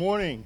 morning.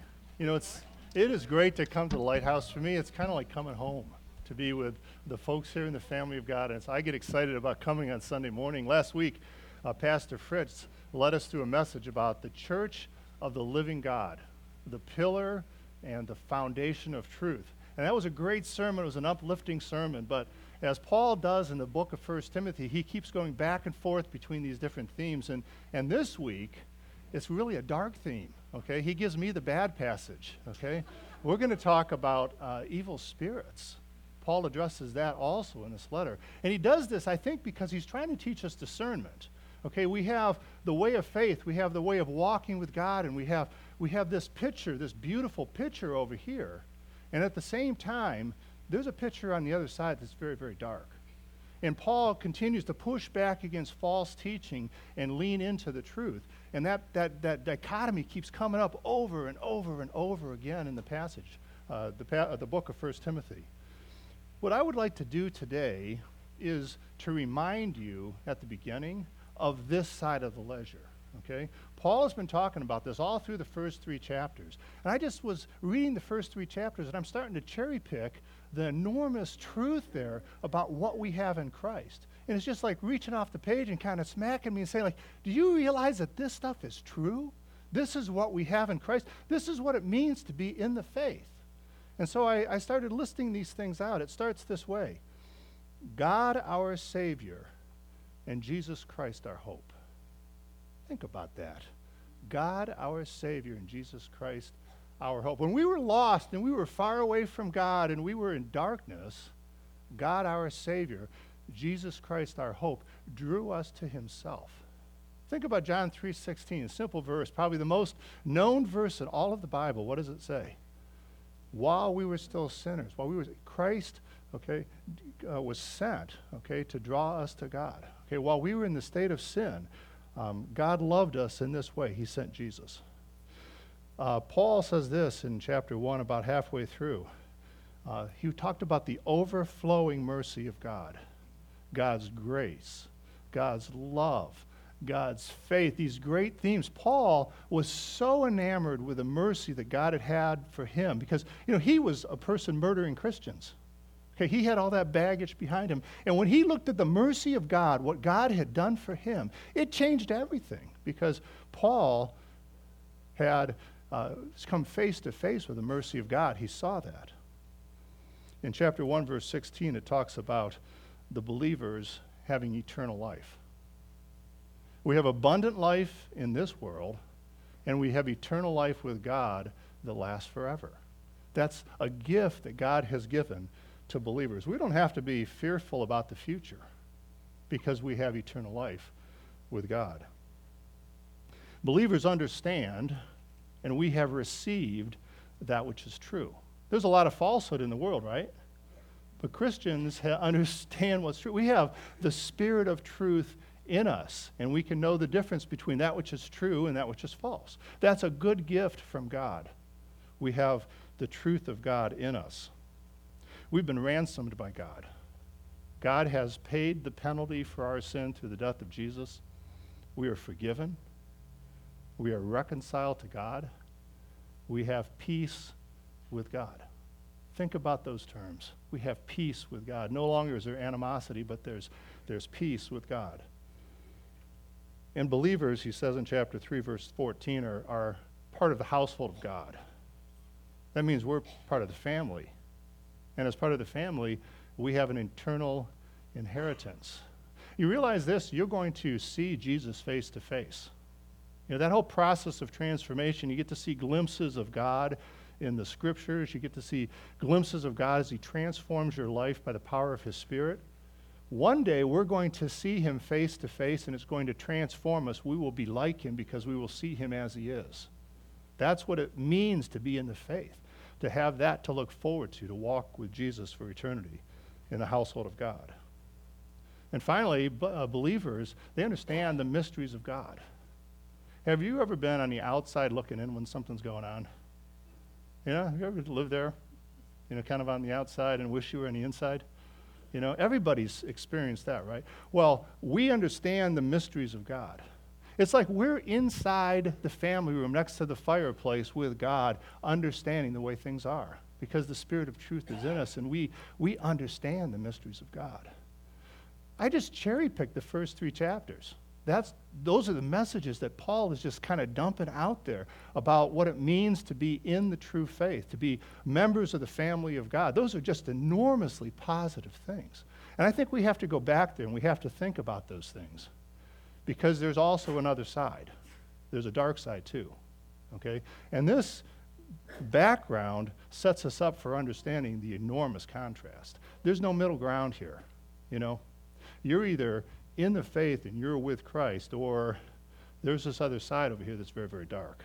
It is great to come to the Lighthouse. For me, it's kind of like coming home to be with the folks here in the family of God. And so I get excited about coming on Sunday morning. Last week, Pastor Fritz led us through a message about the church of the living God, the pillar and the foundation of truth. And that was a great sermon. It was an uplifting sermon. But as Paul does in the book of 1 Timothy, he keeps going back and forth between these different themes. And this week, it's really a dark theme, okay? He gives me the bad passage, okay? We're going to talk about evil spirits. Paul addresses that also in this letter. And he does this, I think, because he's trying to teach us discernment. Okay, we have the way of faith. We have the way of walking with God. And we have this picture, this beautiful picture over here. And at the same time, there's a picture on the other side that's very, very dark. And Paul continues to push back against false teaching and lean into the truth. And that dichotomy keeps coming up over and over and over again in the passage, the book of 1 Timothy. What I would like to do today is to remind you at the beginning of this side of the ledger, okay? Paul has been talking about this all through the first three chapters. And I just was reading the first three chapters, and I'm starting to cherry pick the enormous truth there about what we have in Christ. And it's just like reaching off the page and kind of smacking me and saying, like, do you realize that this stuff is true? This is what we have in Christ. This is what it means to be in the faith. And so I started listing these things out. It starts this way: God our Savior and Jesus Christ our hope. Think about that. God our Savior and Jesus Christ our hope. When we were lost and we were far away from God and we were in darkness, God our Savior, Jesus Christ our hope, drew us to himself. Think about John 3:16, a simple verse, probably the most known verse in all of the Bible. What does it say? While we were still sinners, Christ, was sent, to draw us to God. Okay, while we were in the state of sin, God loved us in this way. He sent Jesus. Paul says this in chapter 1, about halfway through. He talked about the overflowing mercy of God, God's grace, God's love, God's faith, these great themes. Paul was so enamored with the mercy that God had for him because, he was a person murdering Christians. Okay, he had all that baggage behind him. And when he looked at the mercy of God, what God had done for him, it changed everything because Paul had come face to face with the mercy of God. He saw that. In chapter 1, verse 16, it talks about the believers having eternal life. We have abundant life in this world, and we have eternal life with God that lasts forever. That's a gift that God has given to believers. We don't have to be fearful about the future because we have eternal life with God. Believers understand, and we have received that which is true. There's a lot of falsehood in the world, right? But Christians understand what's true. We have the Spirit of truth in us, and we can know the difference between that which is true and that which is false. That's a good gift from God. We have the truth of God in us. We've been ransomed by God. God has paid the penalty for our sin through the death of Jesus. We are forgiven. We are reconciled to God. We have peace with God. Think about those terms. We have peace with God. No longer is there animosity, but there's peace with God. And believers, he says in chapter 3, verse 14, are part of the household of God. That means we're part of the family. And as part of the family, we have an eternal inheritance. You realize this, you're going to see Jesus face to face. That whole process of transformation, you get to see glimpses of God in the scriptures. You get to see glimpses of God as he transforms your life by the power of his Spirit. One day, we're going to see him face to face, and it's going to transform us. We will be like him because we will see him as he is. That's what it means to be in the faith, to have that to look forward to walk with Jesus for eternity in the household of God. And finally, believers, they understand the mysteries of God. Have you ever been on the outside looking in when something's going on? Have you ever lived there, kind of on the outside and wish you were on the inside? Everybody's experienced that, right? Well, we understand the mysteries of God. It's like we're inside the family room next to the fireplace with God, understanding the way things are, because the Spirit of truth is in us, and we understand the mysteries of God. I just cherry-picked the first 3 chapters. Those are the messages that Paul is just kind of dumping out there about what it means to be in the true faith, to be members of the family of God. Those are just enormously positive things. And I think we have to go back there and we have to think about those things, because there's also another side. There's a dark side too, okay? And this background sets us up for understanding the enormous contrast. There's no middle ground here, you know? You're either in the faith and you're with Christ, or there's this other side over here that's very, very dark.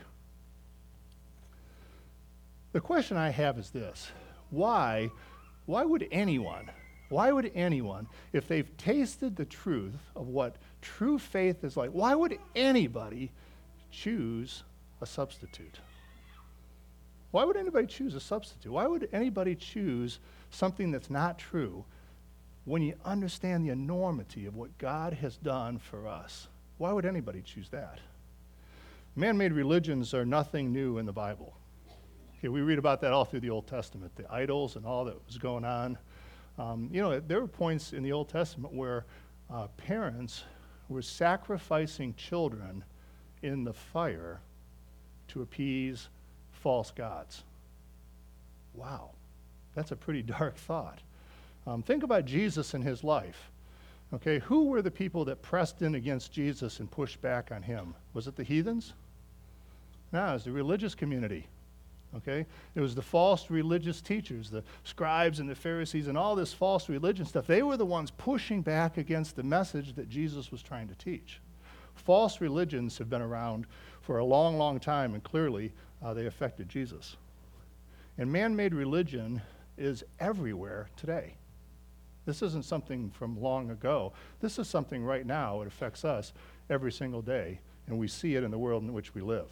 The question I have is this: why would anyone, if they've tasted the truth of what true faith is like, why would anybody choose a substitute? Why would anybody choose a substitute? Why would anybody choose something that's not true when you understand the enormity of what God has done for us? Why would anybody choose that? Man-made religions are nothing new in the Bible. Okay, we read about that all through the Old Testament, the idols and all that was going on. There were points in the Old Testament where parents were sacrificing children in the fire to appease false gods. Wow, that's a pretty dark thought. Think about Jesus and his life. Okay, who were the people that pressed in against Jesus and pushed back on him? Was it the heathens? No, it was the religious community. Okay, it was the false religious teachers, the scribes and the Pharisees and all this false religion stuff. They were the ones pushing back against the message that Jesus was trying to teach. False religions have been around for a long, long time, and clearly they affected Jesus. And man-made religion is everywhere today. This isn't something from long ago. This is something right now. It affects us every single day, and we see it in the world in which we live.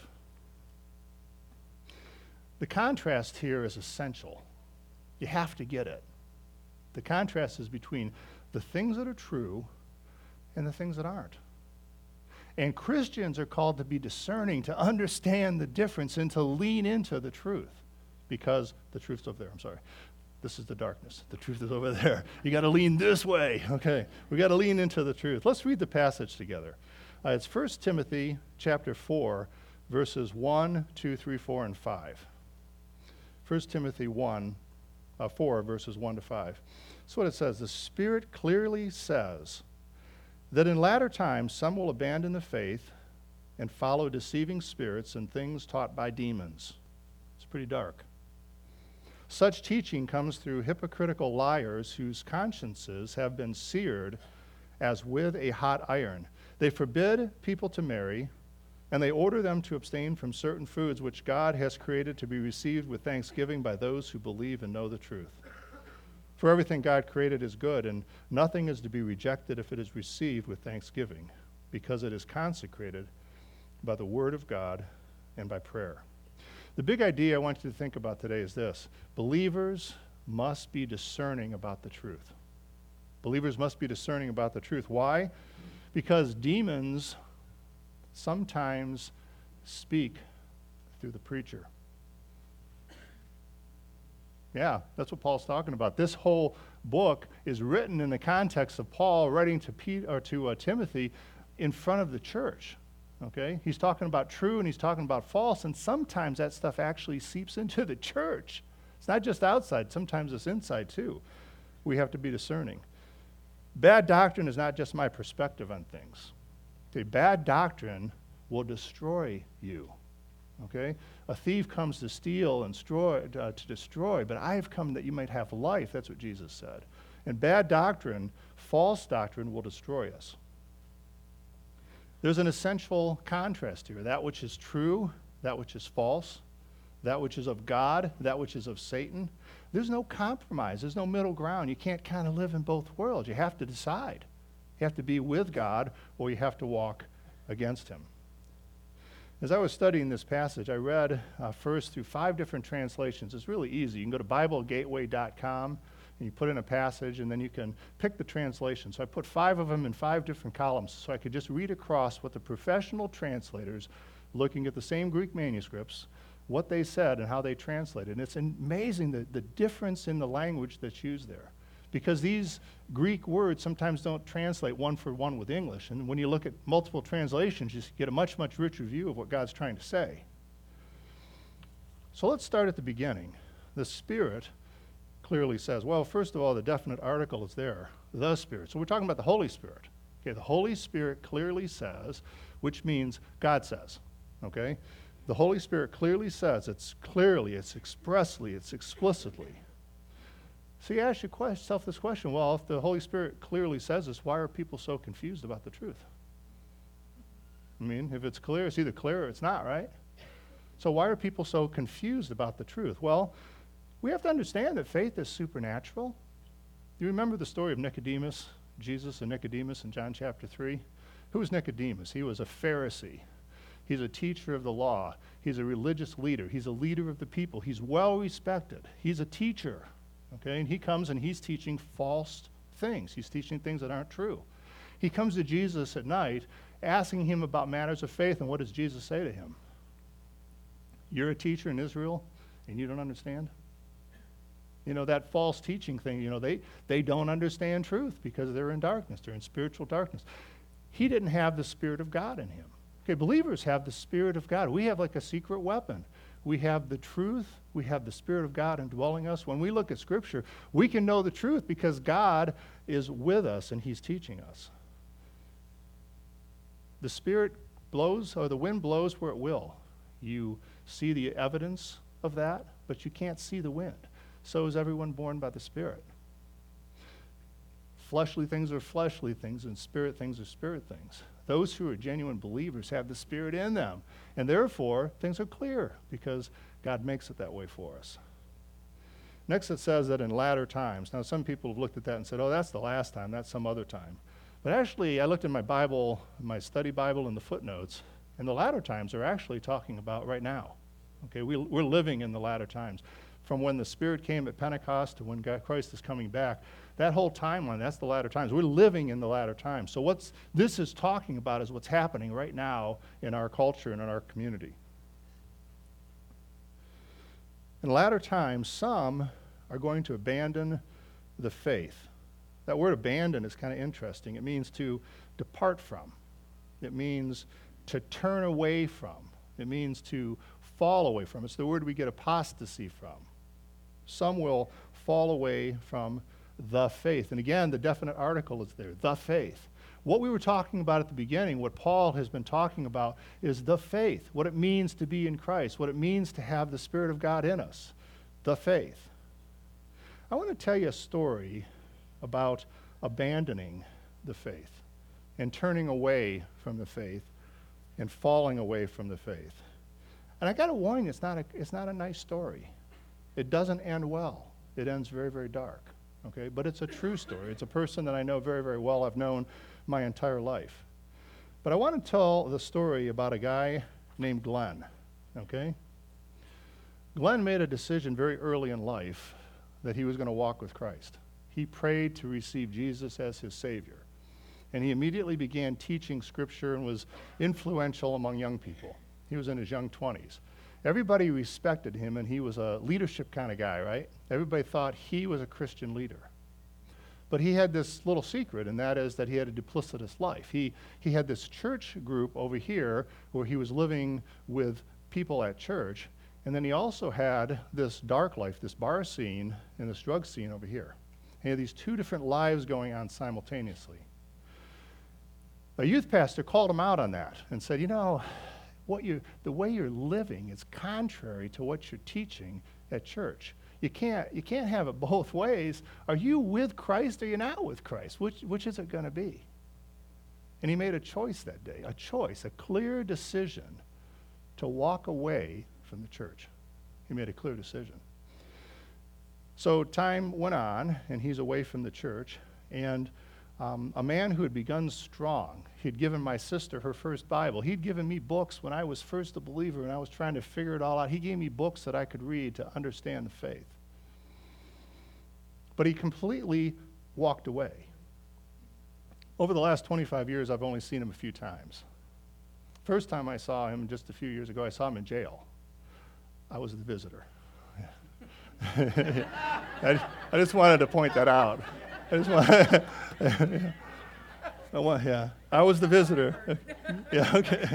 The contrast here is essential. You have to get it. The contrast is between the things that are true and the things that aren't. And Christians are called to be discerning, to understand the difference, and to lean into the truth, because the truth's over there. I'm sorry. This is the darkness. The truth is over there. You got to lean this way. Okay, we got to lean into the truth. Let's read the passage together. It's 1 Timothy chapter 4, verses 1, 2, 3, 4, and 5. 1 Timothy 4, verses 1 to 5. That's what it says. The Spirit clearly says that in latter times some will abandon the faith and follow deceiving spirits and things taught by demons. It's pretty dark. Such teaching comes through hypocritical liars whose consciences have been seared as with a hot iron. They forbid people to marry, and they order them to abstain from certain foods which God has created to be received with thanksgiving by those who believe and know the truth. For everything God created is good, and nothing is to be rejected if it is received with thanksgiving, because it is consecrated by the word of God and by prayer. The big idea I want you to think about today is this: believers must be discerning about the truth. Believers must be discerning about the truth. Why? Because demons sometimes speak through the preacher. Yeah, that's what Paul's talking about. This whole book is written in the context of Paul writing to Timothy in front of the church. Okay? He's talking about true and he's talking about false, and sometimes that stuff actually seeps into the church. It's not just outside, sometimes it's inside too. We have to be discerning. Bad doctrine is not just my perspective on things. Okay, bad doctrine will destroy you. Okay? A thief comes to steal and to destroy, but I have come that you might have life. That's what Jesus said. And bad doctrine, false doctrine, will destroy us. There's an essential contrast here. That which is true, that which is false, that which is of God, that which is of Satan. There's no compromise. There's no middle ground. You can't kind of live in both worlds. You have to decide. You have to be with God, or you have to walk against him. As I was studying this passage, I read first through 5 different translations. It's really easy. You can go to BibleGateway.com And you put in a passage, and then you can pick the translation. So I put 5 of them in 5 different columns so I could just read across what the professional translators, looking at the same Greek manuscripts, what they said and how they translated. And it's amazing the difference in the language that's used there. Because these Greek words sometimes don't translate one for one with English. And when you look at multiple translations, you get a much, much richer view of what God's trying to say. So let's start at the beginning. The Spirit clearly says, well, first of all, the definite article is there, the Spirit. So we're talking about the Holy Spirit. Okay, the Holy Spirit clearly says, which means God says. Okay? The Holy Spirit clearly says, it's clearly, it's expressly, it's explicitly. So you ask yourself this question, well, if the Holy Spirit clearly says this, why are people so confused about the truth? I mean, if it's clear, it's either clear or it's not, right? So why are people so confused about the truth? Well, we have to understand that faith is supernatural. You remember the story of Nicodemus, Jesus and Nicodemus in John chapter 3? Who was Nicodemus? He was a Pharisee. He's a teacher of the law. He's a religious leader. He's a leader of the people. He's well respected. He's a teacher. Okay, and he comes and he's teaching false things. He's teaching things that aren't true. He comes to Jesus at night asking him about matters of faith, and what does Jesus say to him? You're a teacher in Israel and you don't understand? You know, that false teaching thing, you know, they don't understand truth because they're in darkness. They're in spiritual darkness. He didn't have the Spirit of God in him. Okay, believers have the Spirit of God. We have like a secret weapon. We have the truth. We have the Spirit of God indwelling us. When we look at Scripture, we can know the truth because God is with us and he's teaching us. The Spirit blows, or the wind blows where it will. You see the evidence of that, but you can't see the wind. So is everyone born by the Spirit. Fleshly things are fleshly things, and spirit things are spirit things. Those who are genuine believers have the Spirit in them, and therefore things are clear because God makes it that way for us. Next it says that in latter times. Now some people have looked at that and said, oh, that's the last time, that's some other time. But actually I looked in my Bible, my study Bible, in the footnotes, and the latter times are actually talking about right now. Okay, we're living in the latter times. From when the Spirit came at Pentecost to when Christ is coming back, that whole timeline, that's the latter times. We're living in the latter times. So what this is talking about is what's happening right now in our culture and in our community. In latter times, some are going to abandon the faith. That word abandon is kind of interesting. It means to depart from. It means to turn away from. It means to fall away from. It's the word we get apostasy from. Some will fall away from the faith. And again, the definite article is there, the faith. What we were talking about at the beginning, what Paul has been talking about, is the faith, what it means to be in Christ, what it means to have the Spirit of God in us, the faith. I want to tell you a story about abandoning the faith and turning away from the faith and falling away from the faith. And I got to warn you, it's not a nice story. It doesn't end well. It ends very, very dark. Okay, but it's a true story. It's a person that I know very, very well. I've known my entire life. But I want to tell the story about a guy named Glenn. Okay? Glenn made a decision very early in life that he was going to walk with Christ. He prayed to receive Jesus as his Savior. And he immediately began teaching Scripture and was influential among young people. He was in his young 20s. Everybody respected him, and he was a leadership kind of guy, right? Everybody thought he was a Christian leader. But he had this little secret, and that is that he had a duplicitous life. He had this church group over here where he was living with people at church, and then he also had this dark life, this bar scene and this drug scene over here. He had these two different lives going on simultaneously. A youth pastor called him out on that and said, you know, the way you're living is contrary to what you're teaching at church. You can't have it both ways. Are you with Christ or you're not with Christ? Which is it going to be? And he made a choice that day, a clear decision to walk away from the church. He made a clear decision. So time went on, and he's away from the church, and a man who had begun strong. He'd given my sister her first Bible. He'd given me books when I was first a believer and I was trying to figure it all out. He gave me books that I could read to understand the faith. but he completely walked away. Over the last 25 years, I've only seen him a few times. First time I saw him just a few years ago, I saw him in jail. I was the visitor. I just wanted to point that out. I was the visitor. Yeah, okay.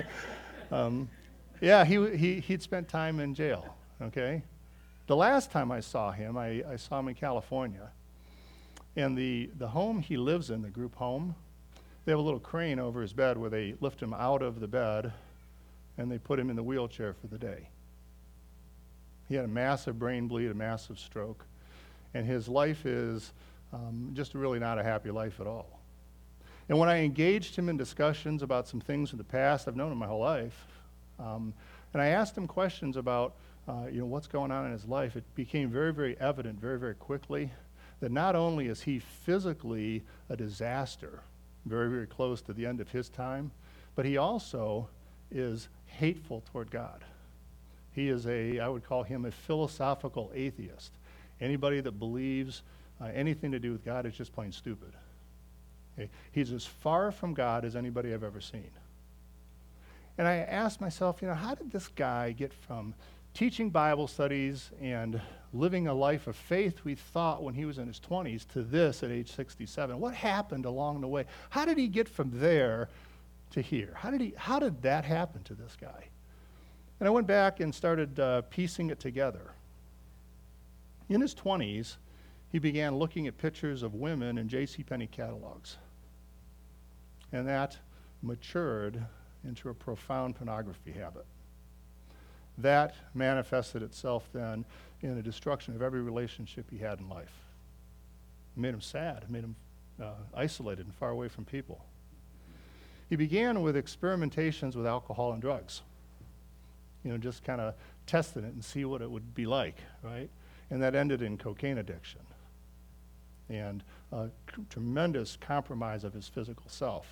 He'd spent time in jail, okay? The last time I saw him, I saw him in California. And the home he lives in, the group home, they have a little crane over his bed where they lift him out of the bed and they put him in the wheelchair for the day. He had a massive brain bleed, a massive stroke, and his life is just really not a happy life at all. And when I engaged him in discussions about some things in the past, I've known him my whole life, and I asked him questions about what's going on in his life, it became very, very evident very, very quickly that not only is he physically a disaster, very, very close to the end of his time, but he also is hateful toward God. He is I would call him a philosophical atheist. Anybody that believes anything to do with God is just plain stupid. Okay? He's as far from God as anybody I've ever seen. And I asked myself, how did this guy get from teaching Bible studies and living a life of faith we thought when he was in his 20s to this at age 67? What happened along the way? How did he get from there to here? How did that happen to this guy? And I went back and started piecing it together. In his 20s, he began looking at pictures of women in JCPenney catalogs. And that matured into a profound pornography habit. That manifested itself then in a destruction of every relationship he had in life. It made him sad. It made him isolated and far away from people. He began with experimentations with alcohol and drugs. Just kind of testing it and see what it would be like, right? And that ended in cocaine addiction and a tremendous compromise of his physical self.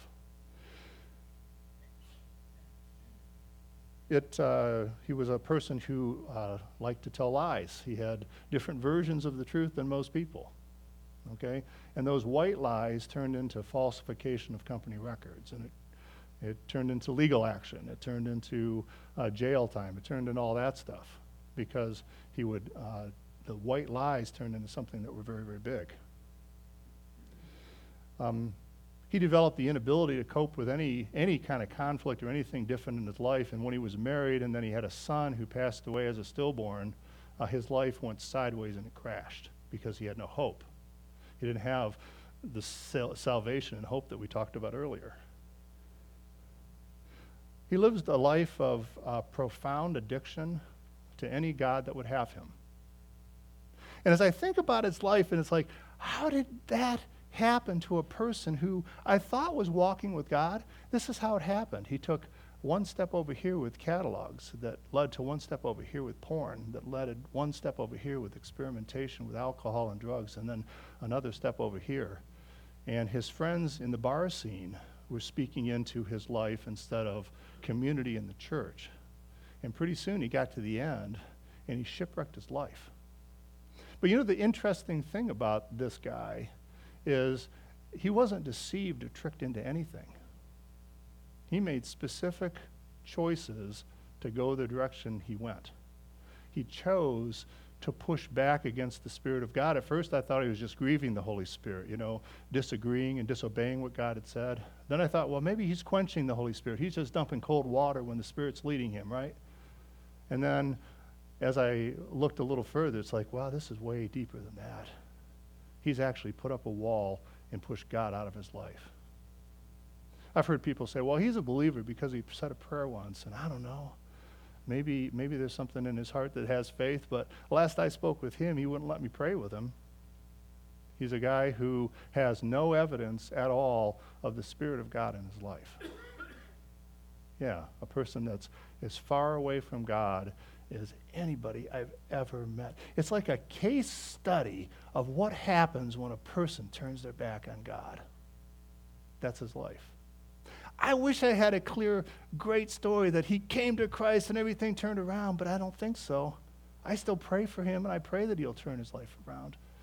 He was a person who liked to tell lies. He had different versions of the truth than most people, okay? And those white lies turned into falsification of company records, and it turned into legal action. It turned into jail time. It turned into all that stuff because the white lies turned into something that were very, very big. He developed the inability to cope with any kind of conflict or anything different in his life. And when he was married and then he had a son who passed away as a stillborn, his life went sideways and it crashed because he had no hope. He didn't have the salvation and hope that we talked about earlier. He lives a life of profound addiction to any God that would have him. And as I think about his life, and it's like, how did that happen to a person who I thought was walking with God? This is how it happened. He took one step over here with catalogs that led to one step over here with porn, that led one step over here with experimentation with alcohol and drugs, and then another step over here. And his friends in the bar scene were speaking into his life instead of community in the church. And pretty soon he got to the end and he shipwrecked his life. But the interesting thing about this guy is he wasn't deceived or tricked into anything. He made specific choices to go the direction he went. He chose to push back against the Spirit of God. At first I thought he was just grieving the Holy Spirit, disagreeing and disobeying what God had said. Then I thought, well, maybe he's quenching the Holy Spirit. He's just dumping cold water when the Spirit's leading him, right? And then as I looked a little further, it's like, wow, this is way deeper than that. He's actually put up a wall and pushed God out of his life. I've heard people say, well, he's a believer because he said a prayer once, and I don't know. Maybe there's something in his heart that has faith, but last I spoke with him, he wouldn't let me pray with him. He's a guy who has no evidence at all of the Spirit of God in his life. Yeah, a person that's as far away from God as anybody I've ever met. It's like a case study of what happens when a person turns their back on God. That's his life. I wish I had a clear, great story that he came to Christ and everything turned around, but I don't think so. I still pray for him, and I pray that he'll turn his life around.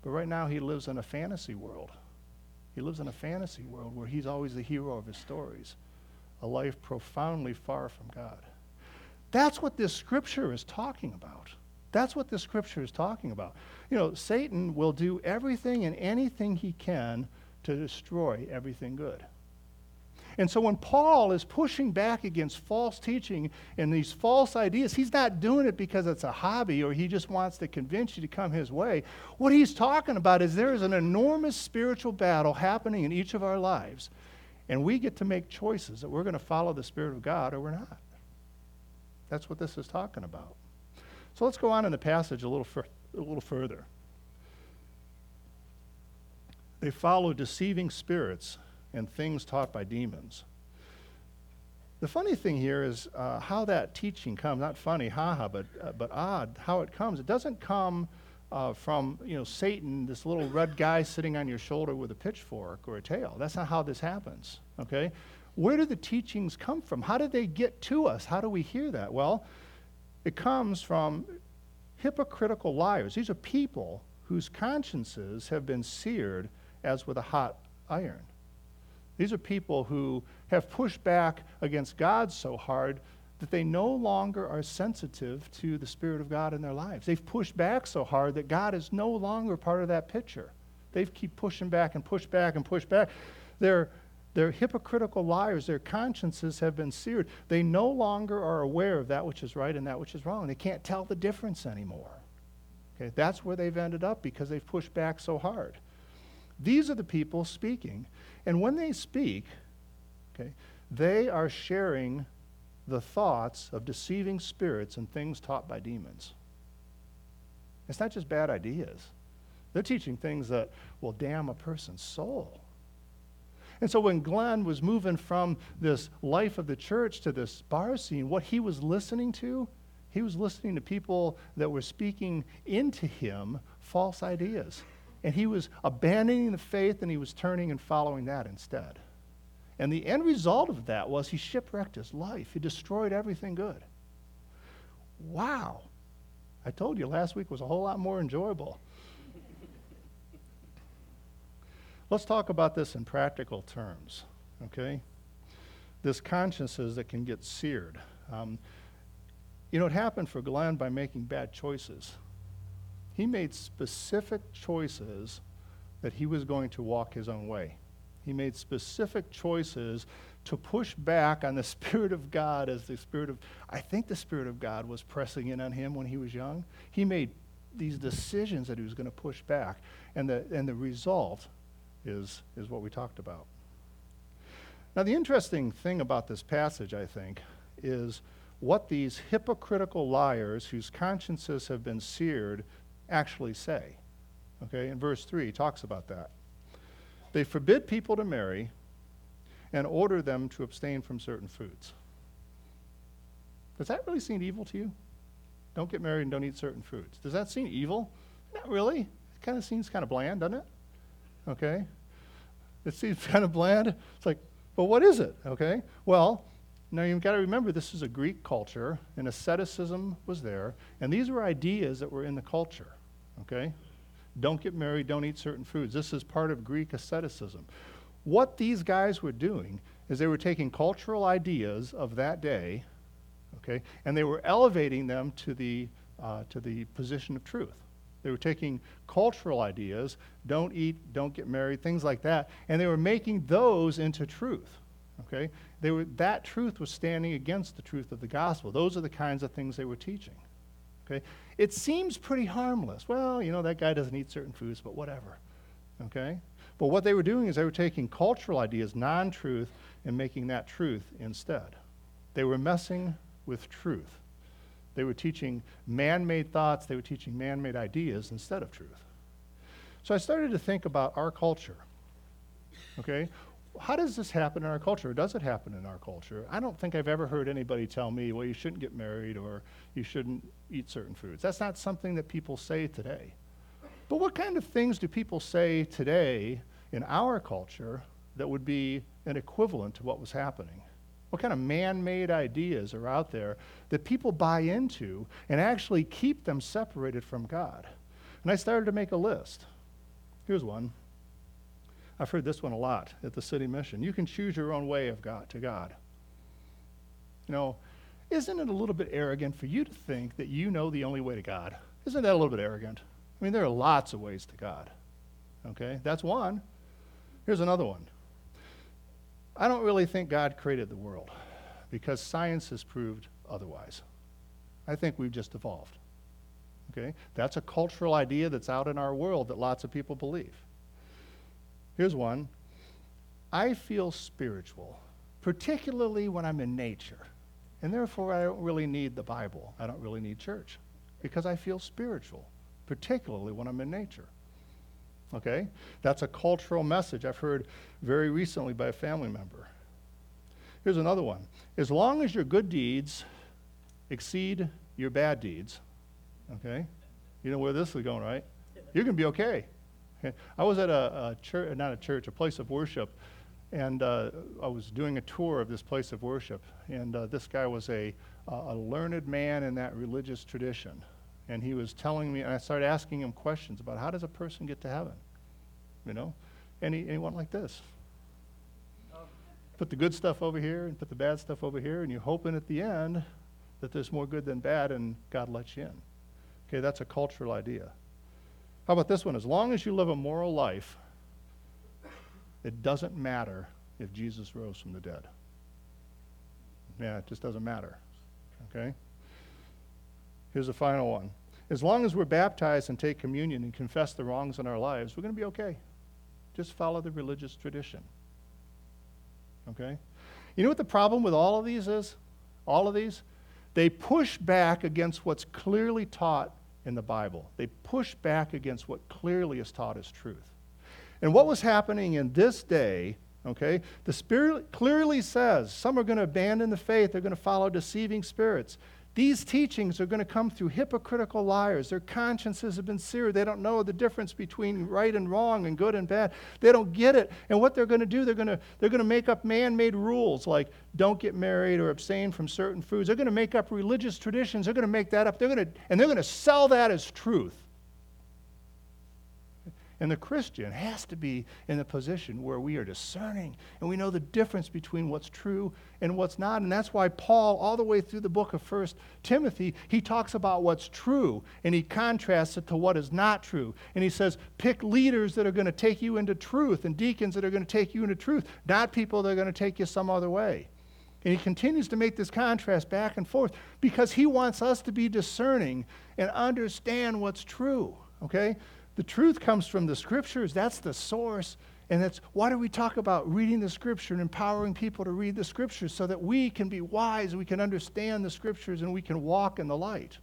But right now he lives in a fantasy world. He lives in a fantasy world where he's always the hero of his stories, a life profoundly far from God. That's what this scripture is talking about. That's what this scripture is talking about. You know, Satan will do everything and anything he can to destroy everything good. And so when Paul is pushing back against false teaching and these false ideas, he's not doing it because it's a hobby or he just wants to convince you to come his way. What he's talking about is there is an enormous spiritual battle happening in each of our lives, and we get to make choices that we're going to follow the Spirit of God or we're not. That's what this is talking about. So let's go on in the passage a little further. They follow deceiving spirits and things taught by demons. The funny thing here is how that teaching comes. Not funny, but odd how it comes. It doesn't come from Satan, this little red guy sitting on your shoulder with a pitchfork or a tail. That's not how this happens. Okay, where do the teachings come from? How did they get to us? How do we hear that? Well, it comes from hypocritical liars. These are people whose consciences have been seared as with a hot iron. These are people who have pushed back against God so hard that they no longer are sensitive to the Spirit of God in their lives. They've pushed back so hard that God is no longer part of that picture. They keep pushing back and push back and push back. They're hypocritical liars. Their consciences have been seared. They no longer are aware of that which is right and that which is wrong. They can't tell the difference anymore. Okay, that's where they've ended up because they've pushed back so hard. These are the people speaking. And when they speak, okay, they are sharing the thoughts of deceiving spirits and things taught by demons. It's not just bad ideas. They're teaching things that will damn a person's soul. And so when Glenn was moving from this life of the church to this bar scene, what he was listening to, he was listening to people that were speaking into him false ideas. And he was abandoning the faith, and he was turning and following that instead. And the end result of that was he shipwrecked his life. He destroyed everything good. Wow. I told you last week was a whole lot more enjoyable. Let's talk about this in practical terms, okay? This consciences that can get seared. It happened for Glenn by making bad choices. He made specific choices that he was going to walk his own way. He made specific choices to push back on the Spirit of God I think the Spirit of God was pressing in on him when he was young. He made these decisions that he was going to push back, and the result is what we talked about. Now, the interesting thing about this passage, I think, is what these hypocritical liars whose consciences have been seared actually say. Okay, in verse 3, he talks about that. They forbid people to marry and order them to abstain from certain foods. Does that really seem evil to you? Don't get married and don't eat certain foods. Does that seem evil? Not really. It kind of seems kind of bland, doesn't it? Okay? It seems kind of bland. It's like, but what is it? Okay? Well, now you've got to remember this is a Greek culture, and asceticism was there, and these were ideas that were in the culture. Okay? Don't get married, don't eat certain foods. This is part of Greek asceticism. What these guys were doing is they were taking cultural ideas of that day, okay, and they were elevating them to the position of truth. They were taking cultural ideas, don't eat, don't get married, things like that, and they were making those into truth. Okay? That truth was standing against the truth of the gospel. Those are the kinds of things they were teaching. Okay? It seems pretty harmless. Well, that guy doesn't eat certain foods, but whatever. Okay? But what they were doing is they were taking cultural ideas, non-truth, and making that truth instead. They were messing with truth. They were teaching man-made thoughts. They were teaching man-made ideas instead of truth. So I started to think about our culture. Okay? How does this happen in our culture? Or does it happen in our culture? I don't think I've ever heard anybody tell me, well, you shouldn't get married or you shouldn't eat certain foods. That's not something that people say today. But what kind of things do people say today in our culture that would be an equivalent to what was happening? What kind of man-made ideas are out there that people buy into and actually keep them separated from God? And I started to make a list. Here's one. I've heard this one a lot at the City Mission. You can choose your own way of God to God. You know, isn't it a little bit arrogant for you to think that you know the only way to God? Isn't that a little bit arrogant? I mean, there are lots of ways to God. Okay, that's one. Here's another one. I don't really think God created the world because science has proved otherwise. I think we've just evolved. Okay, that's a cultural idea that's out in our world that lots of people believe. Here's one. I feel spiritual, particularly when I'm in nature. And therefore, I don't really need the Bible. I don't really need church because I feel spiritual, particularly when I'm in nature. Okay? That's a cultural message I've heard very recently by a family member. Here's another one. As long as your good deeds exceed your bad deeds, okay? You know where this is going, right? You're going to be okay. I was at a church, not a church, a place of worship, and I was doing a tour of this place of worship, and this guy was a learned man in that religious tradition, and he was telling me, and I started asking him questions about how does a person get to heaven, you know, and he went like this. Put the good stuff over here and put the bad stuff over here, and you're hoping at the end that there's more good than bad, and God lets you in. Okay, that's a cultural idea. How about this one? As long as you live a moral life, it doesn't matter if Jesus rose from the dead. Yeah, it just doesn't matter. Okay? Here's the final one. As long as we're baptized and take communion and confess the wrongs in our lives, we're going to be okay. Just follow the religious tradition. Okay? You know what the problem with all of these is? All of these? They push back against what's clearly taught in the Bible. They push back against what clearly is taught as truth. And what was happening in this day, okay, the Spirit clearly says some are going to abandon the faith, they're going to follow deceiving spirits. These teachings are going to come through hypocritical liars. Their consciences have been seared. They don't know the difference between right and wrong and good and bad. They don't get it. And what they're going to do, they're going to make up man-made rules like don't get married or abstain from certain foods. They're going to make up religious traditions. They're going to make that up. They're going to sell that as truth. And the Christian has to be in a position where we are discerning and we know the difference between what's true and what's not. And that's why Paul, all the way through the book of 1 Timothy, he talks about what's true and he contrasts it to what is not true. And he says, pick leaders that are going to take you into truth and deacons that are going to take you into truth, not people that are going to take you some other way. And he continues to make this contrast back and forth because he wants us to be discerning and understand what's true, okay? The truth comes from the Scriptures. That's the source. And that's why do we talk about reading the Scripture and empowering people to read the Scriptures so that we can be wise, we can understand the Scriptures, and we can walk in the light.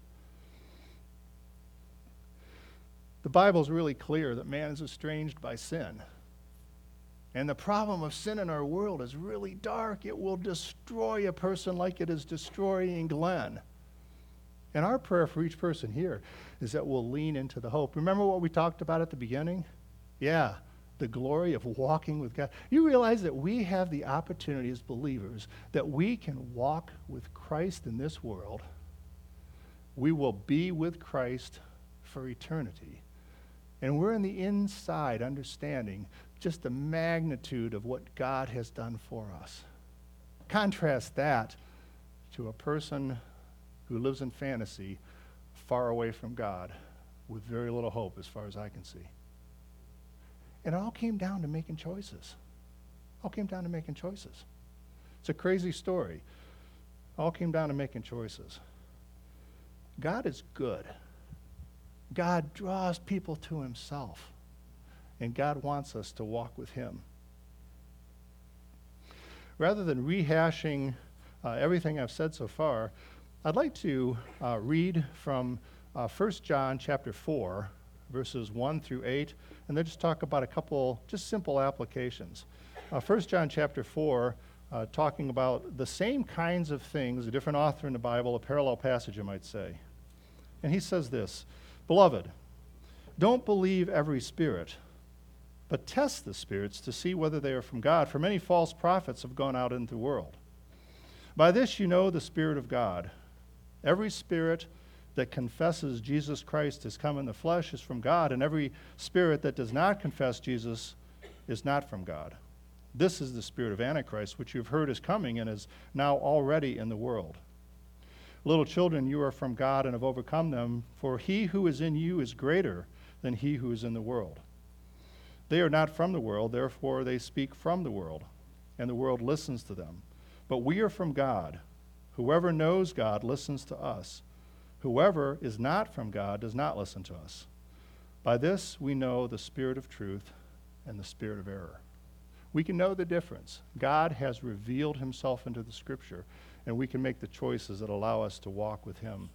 The Bible is really clear that man is estranged by sin. And the problem of sin in our world is really dark. It will destroy a person like it is destroying Glenn. And our prayer for each person here is that we'll lean into the hope. Remember what we talked about at the beginning? Yeah, the glory of walking with God. You realize that we have the opportunity as believers that we can walk with Christ in this world. We will be with Christ for eternity. And we're in the inside understanding just the magnitude of what God has done for us. Contrast that to a person who lives in fantasy, far away from God, with very little hope as far as I can see. And it all came down to making choices. All came down to making choices. It's a crazy story. All came down to making choices. God is good. God draws people to himself. And God wants us to walk with him. Rather than rehashing everything I've said so far, I'd like to read from 1 John chapter 4, verses 1 through 8, and then just talk about a couple just simple applications. 1 John chapter 4, talking about the same kinds of things, a different author in the Bible, a parallel passage, you might say. And he says this, Beloved, don't believe every spirit, but test the spirits to see whether they are from God, for many false prophets have gone out into the world. By this you know the Spirit of God. Every spirit that confesses Jesus Christ has come in the flesh is from God, and every spirit that does not confess Jesus is not from God. This is the spirit of Antichrist, which you've heard is coming and is now already in the world. Little children, you are from God and have overcome them, for he who is in you is greater than he who is in the world. They are not from the world, therefore they speak from the world, and the world listens to them. But we are from God. Whoever knows God listens to us. Whoever is not from God does not listen to us. By this we know the spirit of truth and the spirit of error. We can know the difference. God has revealed himself into the Scripture, and we can make the choices that allow us to walk with him.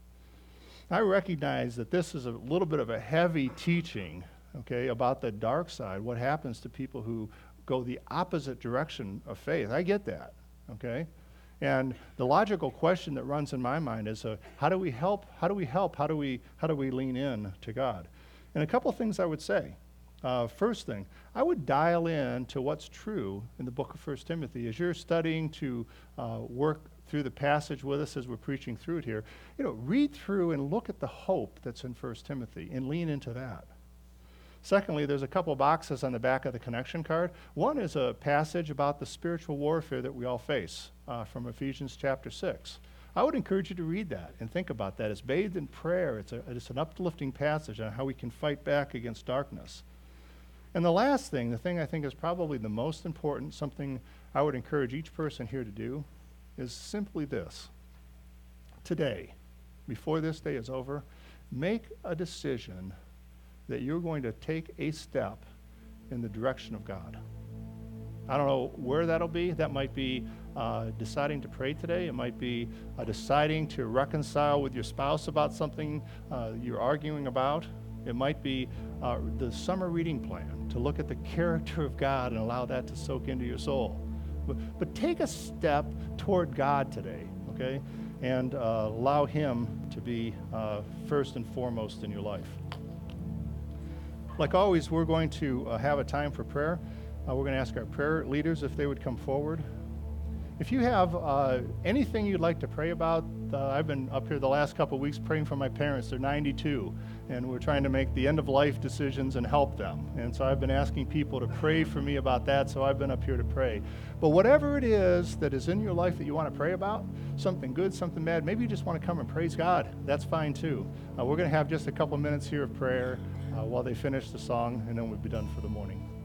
I recognize that this is a little bit of a heavy teaching, okay, about the dark side, what happens to people who go the opposite direction of faith. I get that, okay? And the logical question that runs in my mind is, how do we help? How do we help? How do we lean in to God? And a couple of things I would say. First thing, I would dial in to what's true in the book of 1 Timothy. As you're studying to work through the passage with us as we're preaching through it here, read through and look at the hope that's in 1 Timothy and lean into that. Secondly, there's a couple boxes on the back of the connection card. One is a passage about the spiritual warfare that we all face from Ephesians chapter 6. I would encourage you to read that and think about that. It's bathed in prayer. It's an uplifting passage on how we can fight back against darkness. And the last thing, the thing I think is probably the most important, something I would encourage each person here to do, is simply this. Today, before this day is over, make a decision that you're going to take a step in the direction of God. I don't know where that'll be. That might be deciding to pray today. It might be deciding to reconcile with your spouse about something you're arguing about. It might be the summer reading plan to look at the character of God and allow that to soak into your soul. But take a step toward God today, okay? And allow him to be first and foremost in your life. Like always, we're going to have a time for prayer. We're going to ask our prayer leaders if they would come forward. If you have anything you'd like to pray about, I've been up here the last couple of weeks praying for my parents. They're 92, and we're trying to make the end-of-life decisions and help them. And so I've been asking people to pray for me about that, so I've been up here to pray. But whatever it is that is in your life that you want to pray about, something good, something bad, maybe you just want to come and praise God. That's fine, too. We're going to have just a couple minutes here of prayer while they finish the song, and then we'll be done for the morning.